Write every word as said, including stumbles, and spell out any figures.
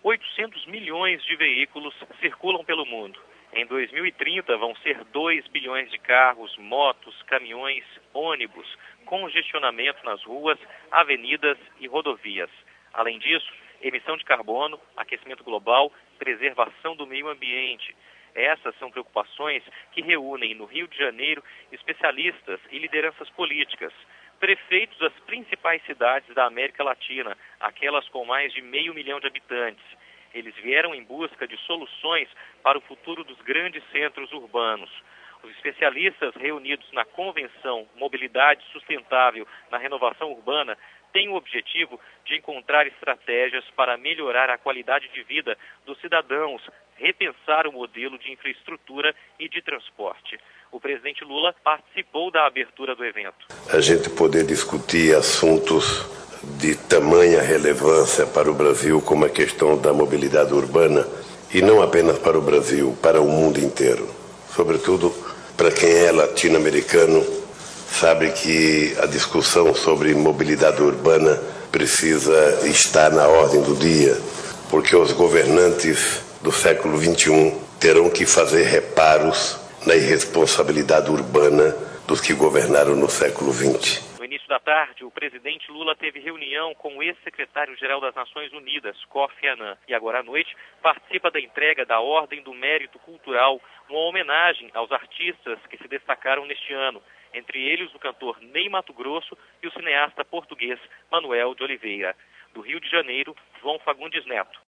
oitocentos milhões de veículos circulam pelo mundo. Em dois mil e trinta vão ser dois bilhões de carros, motos, caminhões, ônibus, congestionamento nas ruas, avenidas e rodovias. Além disso, emissão de carbono, aquecimento global, preservação do meio ambiente. Essas são preocupações que reúnem no Rio de Janeiro especialistas e lideranças políticas, prefeitos das principais cidades da América Latina, aquelas com mais de meio milhão de habitantes. Eles vieram em busca de soluções para o futuro dos grandes centros urbanos. Os especialistas reunidos na Convenção Mobilidade Sustentável na Renovação Urbana têm o objetivo de encontrar estratégias para melhorar a qualidade de vida dos cidadãos, repensar o modelo de infraestrutura e de transporte. O presidente Lula participou da abertura do evento. A gente poder discutir assuntos de tamanha relevância para o Brasil, como a questão da mobilidade urbana, e não apenas para o Brasil, para o mundo inteiro. Sobretudo para quem é latino-americano, sabe que a discussão sobre mobilidade urbana precisa estar na ordem do dia, porque os governantes do século vinte e um terão que fazer reparos na irresponsabilidade urbana dos que governaram no século vinte. No início da tarde, o presidente Lula teve reunião com o ex-secretário-geral das Nações Unidas, Kofi Annan, e agora à noite participa da entrega da Ordem do Mérito Cultural, uma homenagem aos artistas que se destacaram neste ano, entre eles o cantor Ney Matogrosso e o cineasta português Manuel de Oliveira. Do Rio de Janeiro, João Fagundes Neto.